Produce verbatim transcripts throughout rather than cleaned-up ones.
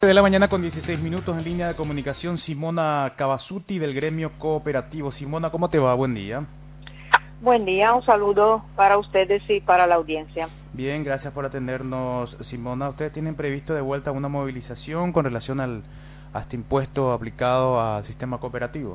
De la mañana con dieciséis minutos en línea de comunicación Simona Cavasutti del gremio cooperativo. Simona, ¿cómo te va? Buen día. Buen día, un saludo para ustedes y para la audiencia. Bien, gracias por atendernos, Simona. ¿Ustedes tienen previsto de vuelta una movilización con relación al, a este impuesto aplicado al sistema cooperativo?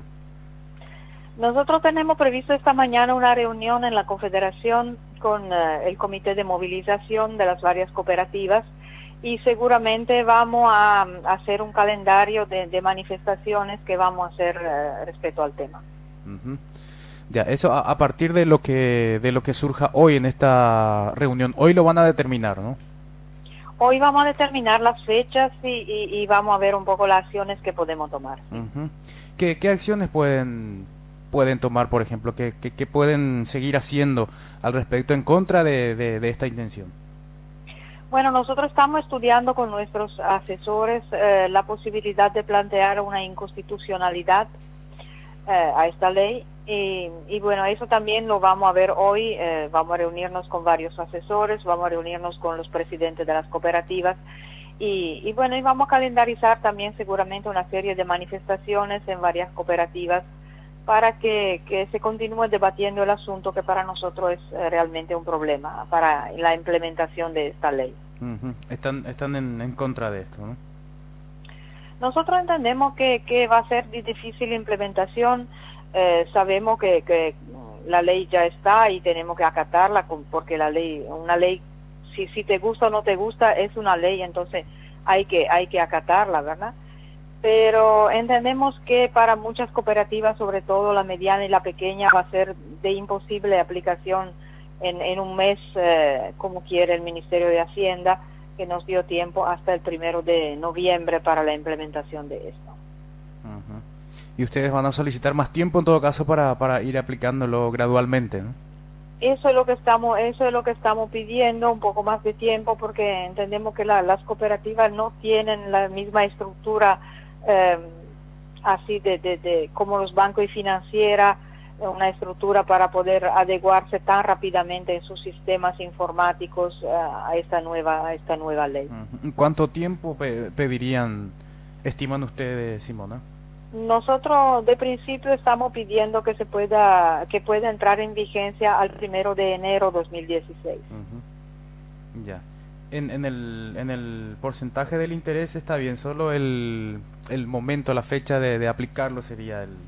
Nosotros tenemos previsto esta mañana una reunión en la Confederación con uh, el Comité de Movilización de las varias cooperativas y seguramente vamos a, a hacer un calendario de, de manifestaciones que vamos a hacer uh, respecto al tema. Uh-huh. Ya, eso a, a partir de lo que de lo que surja hoy en esta reunión, hoy lo van a determinar, ¿no? Hoy vamos a determinar las fechas y, y, y vamos a ver un poco las acciones que podemos tomar. ¿Sí? Uh-huh. ¿Qué, qué acciones pueden pueden tomar, por ejemplo? ¿Qué, qué, qué pueden seguir haciendo al respecto en contra de, de, de esta intención? Bueno, nosotros estamos estudiando con nuestros asesores eh, la posibilidad de plantear una inconstitucionalidad eh, a esta ley y, y bueno, eso también lo vamos a ver hoy, eh, vamos a reunirnos con varios asesores, vamos a reunirnos con los presidentes de las cooperativas y, y bueno, y vamos a calendarizar también seguramente una serie de manifestaciones en varias cooperativas para que, que se continúe debatiendo el asunto que para nosotros es eh, realmente un problema para la implementación de esta ley. Uh-huh. Están están en, en contra de esto, ¿no? Nosotros entendemos que, que va a ser de difícil implementación, eh, sabemos que, que la ley ya está y tenemos que acatarla porque la ley, una ley, si, si te gusta o no te gusta, es una ley, entonces hay que, hay que acatarla, ¿verdad? Pero entendemos que para muchas cooperativas, sobre todo la mediana y la pequeña, va a ser de imposible aplicación en, en un mes, eh, como quiere el Ministerio de Hacienda, que nos dio tiempo hasta el primero de noviembre para la implementación de esto. Uh-huh. Y ustedes van a solicitar más tiempo en todo caso para, para ir aplicándolo gradualmente, ¿no? Eso es lo que estamos, eso es lo que estamos pidiendo, un poco más de tiempo, porque entendemos que la, las cooperativas no tienen la misma estructura eh, así de, de, de como los bancos y financieras, una estructura para poder adecuarse tan rápidamente en sus sistemas informáticos uh, a esta nueva a esta nueva ley. Uh-huh. ¿Cuánto tiempo pe pedirían, estiman ustedes, Simona? Nosotros de principio estamos pidiendo que se pueda que pueda entrar en vigencia al primero de enero de dos mil dieciséis. Uh-huh. Ya. En, en el en el porcentaje del interés está bien, solo el el momento, la fecha de, de aplicarlo sería el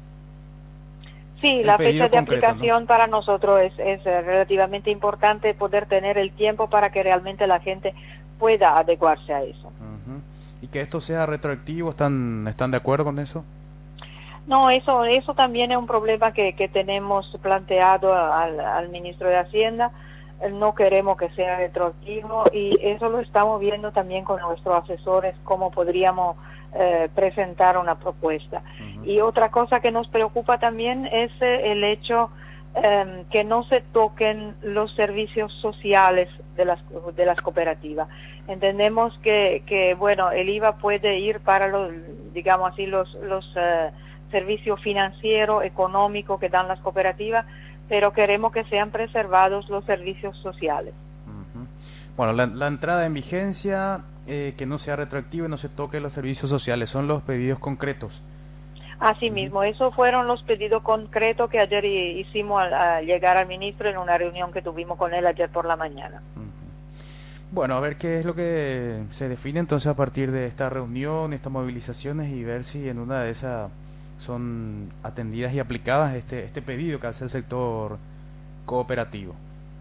Sí, el la fecha de concreto, aplicación, ¿no? Para nosotros es, es relativamente importante poder tener el tiempo para que realmente la gente pueda adecuarse a eso. Uh-huh. Y que esto sea retroactivo, ¿están están de acuerdo con eso? No, eso eso también es un problema que, que tenemos planteado al, al ministro de Hacienda. No queremos que sea retroactivo y eso lo estamos viendo también con nuestros asesores, cómo podríamos eh, presentar una propuesta. Uh-huh. Y otra cosa que nos preocupa también es eh, el hecho eh, que no se toquen los servicios sociales de las de las cooperativas. Entendemos que que bueno, el I V A puede ir para los, digamos así, los los eh, servicios financieros, económicos que dan las cooperativas, pero queremos que sean preservados los servicios sociales. Uh-huh. Bueno, la, la entrada en vigencia, eh, que no sea retroactiva y no se toque los servicios sociales, son los pedidos concretos. Así uh-huh. mismo, esos fueron los pedidos concretos que ayer hicimos al, al llegar al ministro en una reunión que tuvimos con él ayer por la mañana. Uh-huh. Bueno, a ver qué es lo que se define entonces a partir de esta reunión, estas movilizaciones y ver si en una de esas son atendidas y aplicadas este este pedido que hace el sector cooperativo.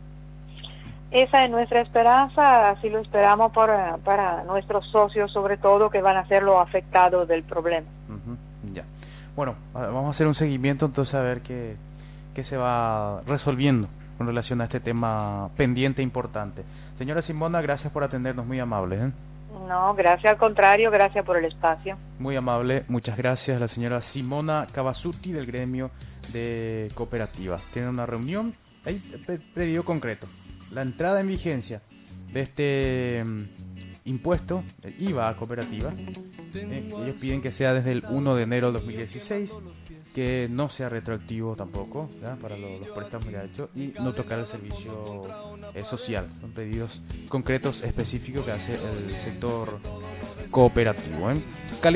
Esa es nuestra esperanza, así lo esperamos para, para nuestros socios, sobre todo, que van a ser los afectados del problema. Uh-huh. Ya. Bueno, vamos a hacer un seguimiento entonces a ver qué, qué se va resolviendo con relación a este tema pendiente e importante. Señora Simona, gracias por atendernos, muy amable, ¿eh? No, gracias, al contrario, gracias por el espacio. Muy amable, muchas gracias. La señora Simona Cavasutti del gremio de cooperativas. Tiene una reunión, hay pedido concreto. La entrada en vigencia de este um, impuesto, el I V A a cooperativa, eh, ellos piden que sea desde el uno de enero de dos mil dieciséis, que no sea retroactivo tampoco, ¿ya? Para los, los préstamos ya hechos, y no tocar el servicio eh, social. Son pedidos concretos específicos que hace el sector cooperativo. ¿eh?